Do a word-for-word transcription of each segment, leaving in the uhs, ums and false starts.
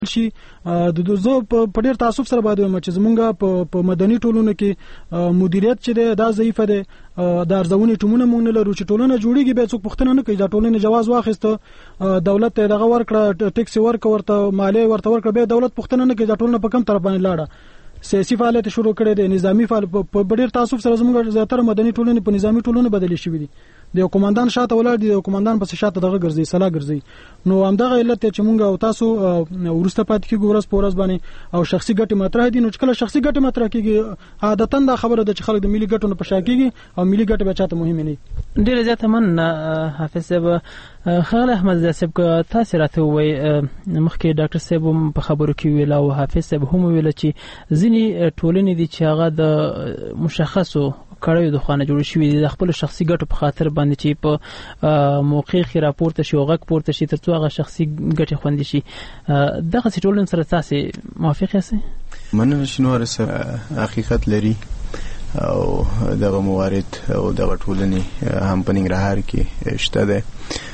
شي د زه په ډیر تعصب سره باید وایم چې زمونږ په مدني ټولنو کې مدیریت چې دی دا ضعیف دی. د ارزونې ټیمونه موږ نه لرو چې ټولنه جوړیږي به څوک پوښتنه نه کوي دا ټولنه جواز واخیسته دولت ته دغه ورکړه ټیکس ورکړه ورته مالیه ورته ورکړه به دولت پوښتنه نه کوي دا ټولنه په کوم طرف باندې لاړه سیاسي فعالیت شروع کړي دي نظامی فعالیت په ډیر تعصب سره زموږ زیاتره مدني ټولنې په نظامی ټولنه بدلې شوې دي. د کوماندان شاته ولاړ دي د کوماندان پس شاته دغه ګرځي سلا ګرځي نو همدغه علت چې مونږ او تاسو ورسته پات کیږو ورځ په ورځ باندې او شخصي ګټې مطرح دي. نو چې کله شخصي ګټې مطرح کیږي عادتاً دا خبره ده چې خلک د ملي ګټو په شا کیږي او ملي ګټې به چاته مهمه نه. ډیر زیات من حافظ صاحب خیر احمد صاحب که تاسو راته وای مخکې ډاکټر صاحب په خبرو کې ویل او حافظ صاحب هم ویل چې ځینی ټولنې دي چې هغه د مشخصو کړیو د خانه جوړ شوی د خپل شخصي ګټو په خاطر باندې چې په موقع خې راپورته شي او غږ پورته شي ترڅو هغه شخصي ګټې خوندي شي. دغه ټولنې سره تاسو موافق یاست؟ مننه شنوار سره حقیقت لري او دغه موارد او دغه ټولنې هم په ننګرهار کې شته ده.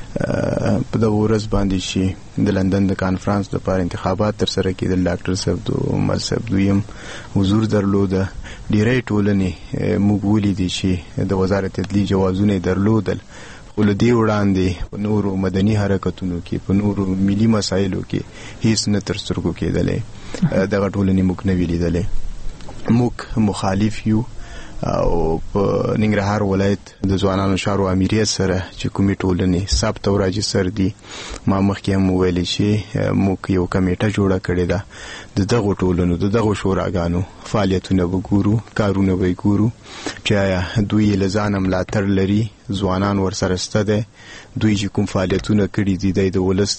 په دغه ورځ باندې شي د لندن د کانفرنس لپاره انتخابات تر سره کېدل ډاکټر صاحب د عمر صاحب دویم حضور درلوده. ډیری ټولنې موږ ولیدې چې د وزارت عدلي جوازونه درلودل خو له دې وړاندې په نورو مدني حرکتونو کې په نورو ملي مسایلو کې هیڅ نه تر سترګو کېدلې. دغه ټولنې موږ نه ولیدلې. موږ مخالف یو او په ننګرهار ولایت د ځوانانو شارو امیریت سره چې کومې ټولنې ثبت او راجستر دي ما مخکې هم ویلي چې موږ یو کمیټه جوړه کړې ده د دغو ټولنو د دغو شوراګانو فعالیتونه به ګورو کارونه به ګورو چې آیا دوی له ځانه ملاتړ لري ځوانان ورسره شته دی دوی چې کوم فعالیتونه کړي دي د ولس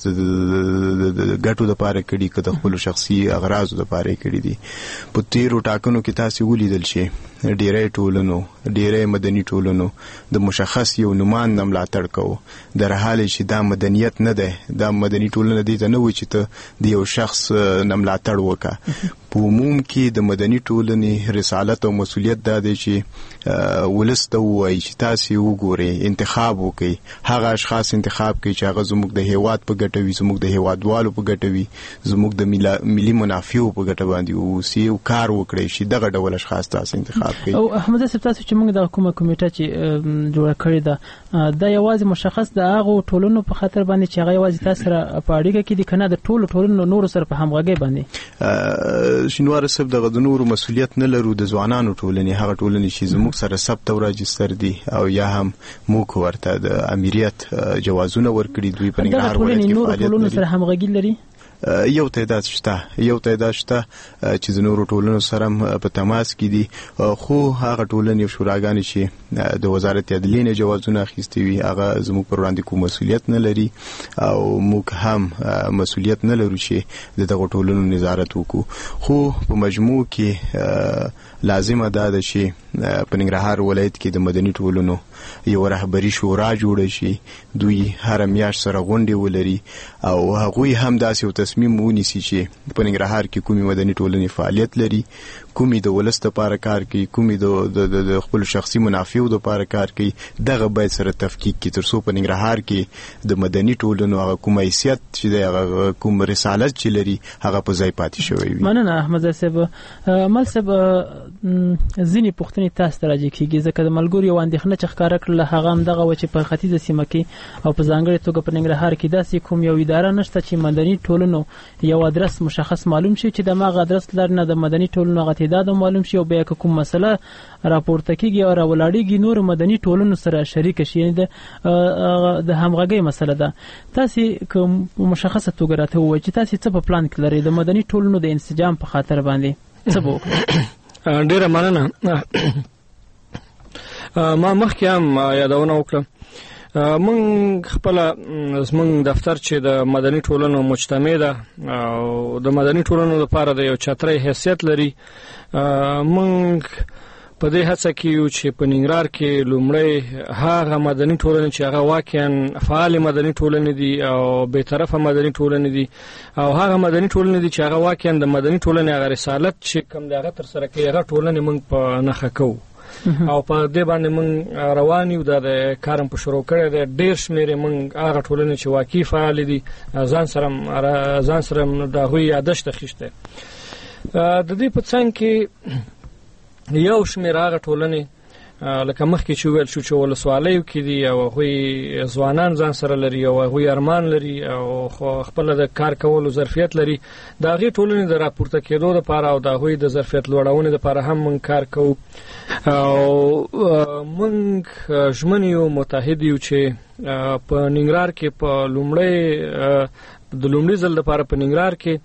د ګټو دپاره کړي که د خپلو شخصي اغراضو دپاره یې کړي دي. په تېرو ټاکنو کې تاسې ولیدل شي ډیری ټولنو ډیری مدني ټولنو د مشخص یو نوماند ملاتړ کوو در حال چې دا مدنیت نه ده. دا مدني ټولنه دې ته نه وي چې ته د یو شخص نه ملاتړ وکړه. په عموم کې د مدني ټولنې رسالت او مسؤلیت دا دی چې ولس ته ووایي چې تاسې وګورئ انتخاب وکړئ هغه اشخاص انتخاب کړئ چې هغه زموږ د هیواد په ګټه وي زموږ د هیوادوالو په ګټه وي زموږ د ملي منافعو په ګټه باندې واوسي او کار وکړئ چې دغه ډول اشخاص تاسو انتخاب کړئ. او احمد صاحب تاسو چې موږ د کومه کمیټه چې جوړه کړې ده دا یوازې مشخص د هغو ټولنو په خاطر باندې چې هغه یوازې تاسو سره په اړیکه کې دي که نه د ټولو ټولنو نورو سره په همغږۍ باندې؟ شینوار صاحب دغه د نورو مسؤلیت نه لرو د ځوانانو ټولنې هغه ټولنې چې زموږ سره ثبت او راجستر دي او یا هم موږ ورته د امیریت جوازونه ورکړي دوی په ننګرهار ولایت کې فعالیت لري. ټولنو سره همغږي لري یو تعداد شته یو تعداد شته چې د نورو ټولنو سره په تماس کې دي خو هغه ټولنې او شوراګانې چې د وزارت عدلیې نه جوازونه اخیستي وي هغه زموږ پر وړاندې کوم مسؤلیت نه لري او موږ هم مسؤلیت نه لرو چې د دغو ټولنو نظارت وکړو. خو په مجموع کې لازمه ده چې په ننګرهار ولایت کې د مدني ټولنو یو رهبري شورا جوړه شي دوی هر میاشت سره غونډې ولري او هغوی هم داسې یو تصمیم ونیسي چې په ننګرهار کې کومې مدني ټولنې فعالیت لري کومې د ولس دپاره کار کوي کومې د خپلو شخصي منافعو دپاره کار کوي دغه باید سره تفکیک کړي تر څو په ننګرهار کې د مدني ټولنو هغه کوم حیثیت چې دی هغه کوم رسالت چې لري هغه په ځای پاتې شوی وي. مننه احمد صاحب. مل صاحب ځینې پوښتنې تاسو ته راجع کېږي ځکه د ملګرو یو اندېښنه چې ښکاره کړله هغه همدغه وه چې په ختیځه سیمه کې او په ځانګړې توګه په ننګرهار کې داسې کوم یو اداره نشته چې مدني ټولنو یو ادرس مشخص معلوم شي چې د مغه ادرس لر نه د مدني ټولنو هغه تعداد معلوم شي او بیا که کوم مسله راپورته کېږي او راولاړېږي نور مدني ټولنو سره شریکه شي یعنې د همغږۍ مسله ده. تاسې که مشخصه توګه راته ووایئ چې تاسې څه په پلان کې لرئ د مدني ټولنو د انسجام په خاطر باندې څه به وکړئ؟ ډېره مننه. ما مخکې هم یادونه وکړه مونږ خپله زمونږ دفتر چې د مدني ټولنو مجتمع ده او د مدني ټولنو لپاره د یو چترۍ حیثیت لري. مونږ په دې هڅه کې یو چې په ننګرهار کې لومړی هغه مدني ټولنې چې هغه واقعا فعال مدني ټولنې دي او بېطرفه مدني ټولنې دي او هغه مدني ټولنې دي چې هغه واقعا د مدني ټولنې هغه رسالت چې کوم دی هغه ترسره کوي هغه ټولنې مونږ په نښه کوو او په دې باندې موږ روان یو د کارم په شروع کړی دی. ډېر شمېر موږ هغه ټولنې چې واقعي فعال دي ځان سره ځان سره د هغوی یادښت اخیستی. د دې په څنګ کې یو شمېر هغه ټولنې لکه مخکې چې وویل شو چې ولسوالیو کې دي او هغوی ځوانان ځان سره لري او هغوی ارمان لري او خپله د کار کولو ظرفیت لري، د هغې ټولنې د راپورته کېدو دپاره او د هغوی د ظرفیت لوړونې دپاره هم موږ کار کوو. او موږ ژمن یو متحد یو چې په ننګرهار کې په لومړی د لومړي ځل دپاره په ننګرهار کې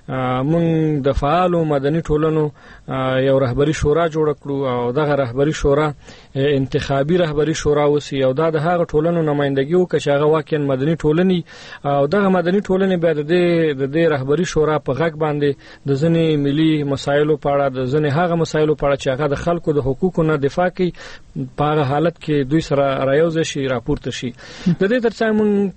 موږ د فعالو مدني ټولنو یو رهبري شورا جوړه کړو او دغه رهبري شورا انتخابي رهبري شورا اوسي او دا د هغه ټولنو نمائندګي وکړي چې هغه واقعا مدني ټولنې او دغه مدني ټولنې بیا د دې د دې رهبري شورا په غږ باندې د ځینې ملي مسایلو په اړه د ځینې هغه مسایلو په اړه چې هغه د خلکو د حقوقو نه دفاع کوي په هغه حالت کې دوی سره رايوځي شي راپورته شي. د دې ترڅنګ موږ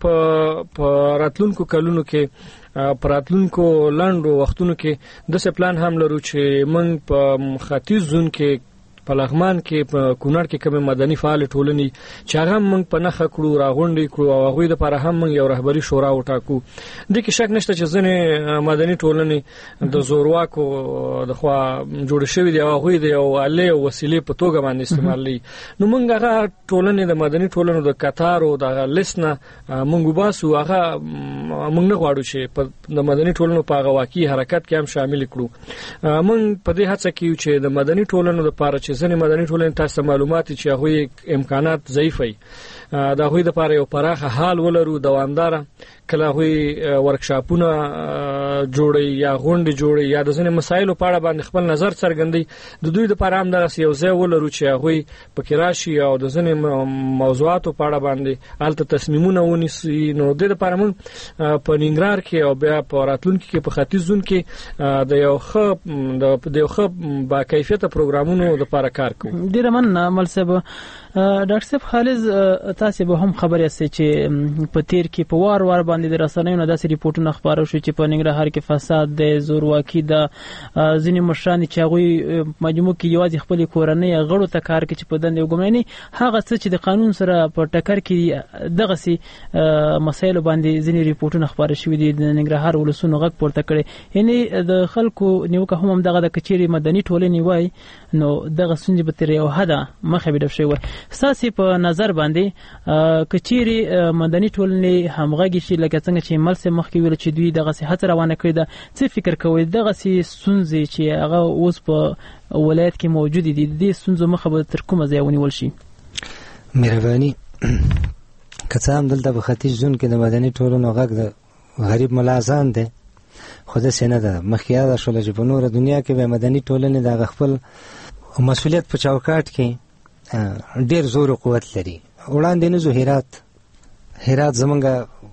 په راتلونکو کلونو کې پراتلونکو لنډو وختونو کې داسې پلان هم لرو چې موږ په ختیځ زون کې په لغمان کې په کونړ کې کومې مدني فعال ټولنې چې هغه موږ په نښه کړو راغونډې کړو او هغوی دپاره هم موږ یو رهبري شورا وټاکو. دې کې شک نشته چې ځینې مدني ټولنې د زورواکو دخوا جوړې شوي دي او هغوی د یو آلې او وسیلې په توګه باندې استعمالوي. نو موږ هغه ټولنې د مدني ټولنو د کتارو دغه لیست نه موږ وباسو، هغه موږ نه غواړو چې د مدني ټولنو په هغه واقعي حرکت کې هم شامل کړو. موږ په دې هڅه کې یو چې د مدني ټولنو دپاره چې ځینې مدني ټولنې تاسو معلومات چې هغوی امکانات ضعیف وي د هغوی دپاره یو پراخه حال ولرو دوامداره، کله هغوی ورکشاپونه جوړوي یا غونډې جوړوي یا د ځینې مسایلو په اړه باندې خپل نظر څرګندوي، د دوی دپاره هم دغسې یو ځای ولرو چې هغوی پکې راشي او د ځینې موضوعاتو په اړه باندې هلته تصمیمونه ونیسي. نو دې دپاره موږ په ننګرهار کې او بیا په راتلونکي کې په ختیځ زون کې د یو ښه د یو ښه باکیفیته پروګرامونو دپاره کار کوو. ډېره مننه مل صاحب. ډاکټر صاحب خالد تاسو به هم خبر یاستئ چې په تیر کې په وار وار باندې د رسنیو نه داسې ریپورتونه خبرو شو چې په ننګرهار کې فساد د زورواکي د ځینې مشران چې هغوی مجموع کې یوازې خپل کورنۍ غړو ته کار کوي چې په دندې وګمني هغه څه چې د قانون سره په ټکر کې دغسې مسایلو باندې ځینې ریپورتونه خبرې شوي دي. د ننګرهار ولسونو غږ پورته کړی، یعنې د خلکو نیوکه هم همدغه د کچېرې مدني ټولنې وای نو دغه ستونزې به تر یو حده مخه بیډپ شوی وای. ستاسې په نظر باندې کچېرې مدني ټولنې همغږي شي لکه څنګه چې مل صاحب مخکې ویل چې دوی دغسې هڅه روانه کړې ده، څه فکر کوئ دغسې ستونزې چې هغه اوس په ولایت کې موجودې دي د دې ستونزو مخه به تر کومه ځایه ونیول شي؟ مهرباني که څه هم دلته په ختیځ زون کې د مدني ټولنو غږ د غریب ملا اذان دی، خو داسې نه ده. مخکې یاده شوله چې په نوره دنیا کې به مدني ټولنې د هغه خپل مسؤلیت په چوکاټ کې ډېر زور او قوت لري. وړاندې نه ځو هرات هرات زمونږ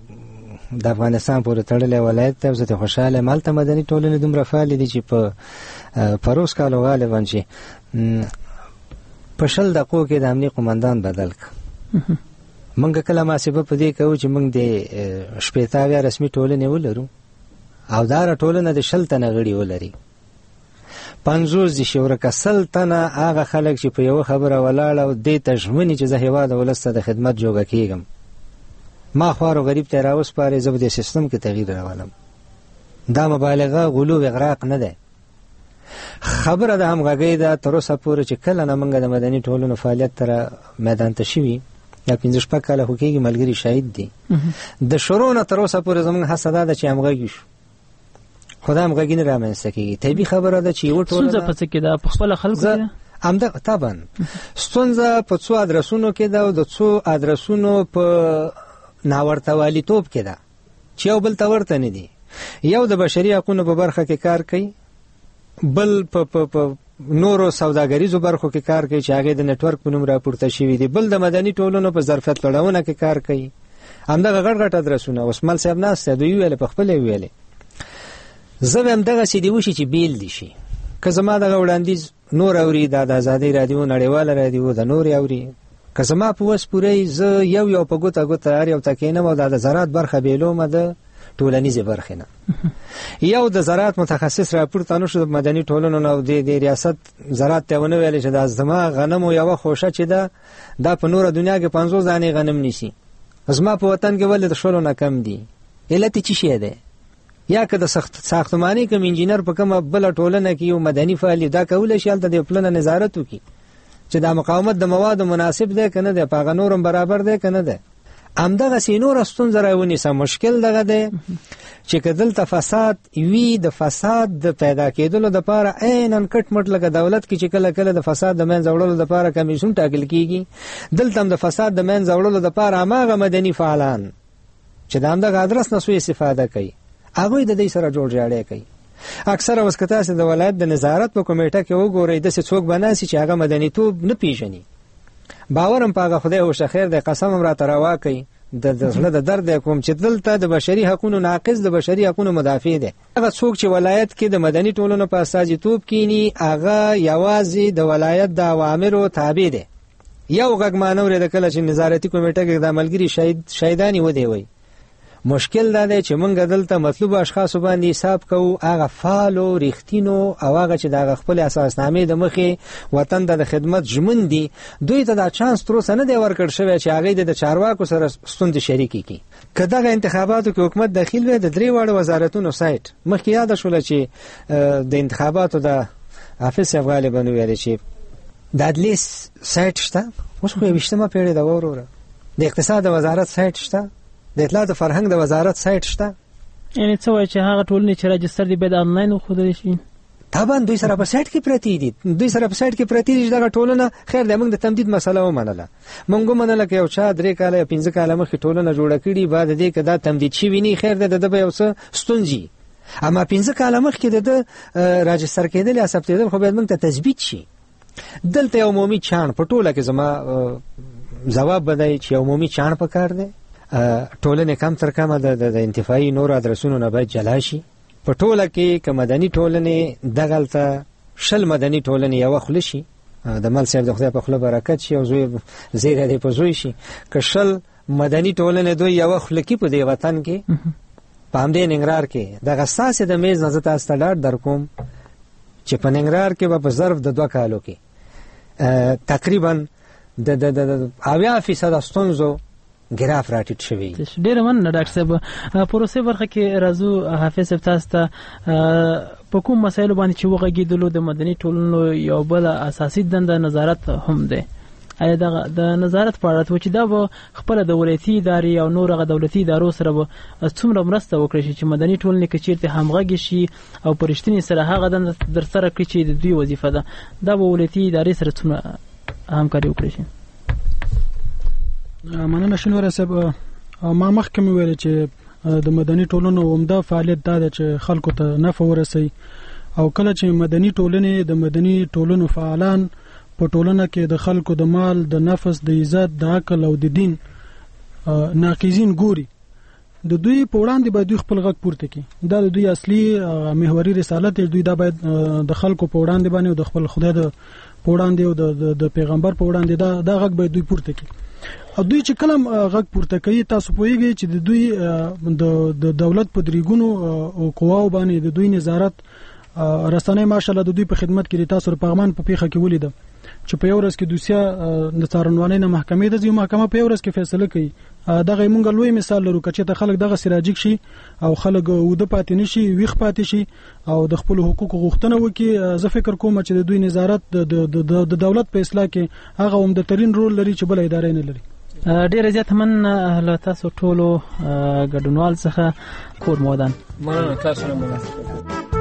د افغانستان پورې تړلی ولایت دی او زه ترې خوشحاله یم. هلته مدني ټولنې دومره فعالې دي چې په پروس کالو غالبا چې په شل دقیقو کې د امني قمندان بدل کړ. موږ کله محاسبه په دې کوو چې موږ د شپېته اویا رسمي ټولنې ولرو او دا ټولنه د شل تنه غړي ولري، پنځوس دي شورکه سل تنه هغه خلک چې په یو خبره ولاړ او دې ته ژمنې چې زه هیواد ولس ته د خدمت جوګه کېږم، ما خوارو غریب ته راوسپارې، زه به د سیستم کې تغییر راولم. دا مبالغه غلو اغراق نه ده، خبره د همغږۍ ده. تر اوسه پورې چې کله نه موږ د مدني ټولنو فعالیت ته میدان ته شوي یا پنځه شپږ کاله خو کېږي ملګري شاهد دي، د شروع نه تر اوسه پورې زموږ هڅه دا ده چې همغږي شو، خو دا همغږي نه رامنځته کېږي. طبیعي خبره ده چې یوه ټولنه ستونزه په څه کې ده؟ په خپله خلکو کې همدغه طبعا ستونزه په څو ادرسونو کې ده او د څو ادرسونو په ناورتوالیتوب کې ده چې یو بل ته ورته نه دي. یو د بشري حقونو په برخه کې کار کوي، بل په نورو سوداګریزو برخو کې کار کوي چې هغه د نتورک په نوم راپورته شوي دي، بل د مدني ټولنو په ظرفیت لوړونه کې کار کوي. همدغه غټ غټ ادرسونه اوس مل صاحب ناست دوی ویل په خپل ویلې زه هم دغه سیدی وشي چې بیل دي شي. که زما دغه وړاندیز نور اوري د آزادۍ رادیو نړیواله رادیو د نور اوري، که زما په وس پورې زه یو یو په ګوته ګوته هر یو تکینم او د زراعت برخه بیلومه د ټولنیزه برخه نه. یو د زراعت متخصص راپورته نو شو مدني ټولنو نو د ریاست زراعت ته ونه ویل چې د ازما غنم او یو خوشه چې دا د په نور دنیا کې پنځوس دانې غنم نشي، ازما په وطن کې ولې د شلو نه کم دي. علت چی شي ده؟ یا که د سخت ساختماني کوم انجینر په کومه بل ټولنه کې یو مدني فعال دا کول شي الته د پلان نظارت وکي چې د مقاومت د مواد مناسب ده کنه ده، په غنورم برابر ده کنه ده. امدغه سینور استون زراونی سم مشکل دغه ده چې کدل ته فساد وی د فساد د پیدا کېدلو د لپاره عینن کټ مټ لګه دولت کې چې کله کله د فساد د منځ وړلو د لپاره کمیشن ټاکل کیږي، دلته هم د فساد د منځ وړلو د لپاره هغه مدني فعالان چې د امدغه ادرس نه سوء استفاده کوي هغه د دې سره جوړ جاړی کوي. اکثره وسکته د ولایت د نظارت په کمیټه کې وګورئ د څوک بناسي چې هغه مدني توب نه پیژني. باورم پاغه خدای او شخیر د قسم را تروا کوي د زړه د درد کوم چې دلته د بشري حقوقو ناقص د بشري حقوقو مدافع دي. هغه څوک چې ولایت کې د مدني ټولنو په اساس توپ کینی هغه یوازې د ولایت د اوامرو تابع دي. یو غږ مانور د کله چې نظارتي کمیټه کې د عملګری شهید شهیدانی ودی وي. مشکل دا دی چې مونږ دلته مطلوب اشخاص باندې حساب کوو، هغه فالو رښتینو او هغه چې د خپل اساسنامې د مخې وطن د خدمت ژمن دي، دوی ته دا چانس تر اوسه نه دی ورکړ شوی چې هغه د چارواکو سره ستوند شریکي کی. کله د انتخاباتو کې حکومت داخل وي د درې واړو وزارتونو سایت مخکې یاد شول چې د انتخاباتو د حافظ غالبا ویل چې د عدلیه سایت شته، اوس خو یوشتمه پیړۍ دا وروره د اقتصاد وزارت سایت شته، د اطلاعات او فرهنګ د وزارت سایت شته. یعنی څه وایي چې هغه ټولنې چې راجستر دي باید آنلاین وښودل شي. طبعا دوی سره په سایت کې پرتی دي، دوی سره په سایت کې پرتی دي دغه ټولنه. خیر د موږ د تمدید مسله ومنله، موږ ومنله چې یو چا درې کاله یا پنځه کاله مخکې ټولنه جوړه کړي، بعد دې کې دا تمدید شي ویني خیر د د به یو څه ستونزي، اما پنځه کاله مخکې د راجستر کېدل یا ثبتېدل خو باید موږ ته تثبیت شي. دلته یو عمومي چان په ټوله کې زما جواب بدای چې عمومي چان پکار دی. ټولنه کم تر کمه د انتفاعي نور ادرسونو نه باید جلا شي. په ټوله کې که مدني ټولنې دغلته شل مدني ټولنې یو خل شي، د مل صاحب د خدای په خله برکت شي او زوی زیره دی په زوی شي، که شل مدني ټولنې دوی یو خل کې په دی وطن کې په همدې ننګرهار کې د غساسې د میز نظر تاسو ته لاړ در کوم چې په ننګرهار کې په ظرف د دوه کالو کې تقریبا د د اویا فیصد ستونزو ګراف راټیټ شوی. ډیر مننه ډاکټر صاحب. پروسې برخه کې راځو حافظ صاحب تاسو ته په کوم مسایلو باندې چې وغږیدلو د مدني ټولنو یو بل اساسي دنده نظارت هم ده. ایا د نظارت په اړه چې دا به خپل دولتي ادارې او نور غ دولتي ادارو سره به څومره مرسته وکړي چې مدني ټولنې کې چیرته همغږي شي او پرشتنی سره هغه د در سره کړي چې د دوی وظیفه ده، دا به ولتي ادارې سره څومره همکاري وکړي شي؟ مننه شنوره صاحب. ما مخکې ویل چې د مدني ټولنو عمده فعالیت دا ده چې خلکو ته نفع ورسي، او کله چې مدني ټولنې د مدني ټولنو فعالان په ټولنه کې د خلکو د مال، د نفس، د عزت، د عقل او د دین ناقضین ګوري، د دوی په وړاندې باید دوی خپل غږ پورته کړي. دا د دوی اصلي محوري رسالت دی. دوی دا باید د خلکو په وړاندې باندې او د خپل خدای د په وړاندې او د پیغمبر په وړاندې دا دا غږ باید دوی پورته کړي. او دوی چې کلم غږ پورته کوي، تاسو پوهیږئ چې د دوی د دولت په دریګونو او قواو باندې د دوی نظارت رسنۍ ماشاءالله د دوی په خدمت کې. تاسو په پغمان په پیخه کې ولیدل چې په یو ورځ کې دوسیه د څارنوالۍ نه محکمې د ځینو محکمه په یو ورځ کې فیصله کوي. دغه موږ لوی مثال لرو چې ته خلک دغه سراجیک شي او خلک وده پاتې نشي، ویخ پاتې شي او د خپل حقوقو غوښتنه وکړي. زه فکر کوم چې د دوی نظارت د دولت په اصلاح کې هغه عمده ترين رول لري چې بل ادارې نه لري. ډیر زیات من له تاسو ټولو ګډونوال څخه کور مودان. مننه تاسو نه.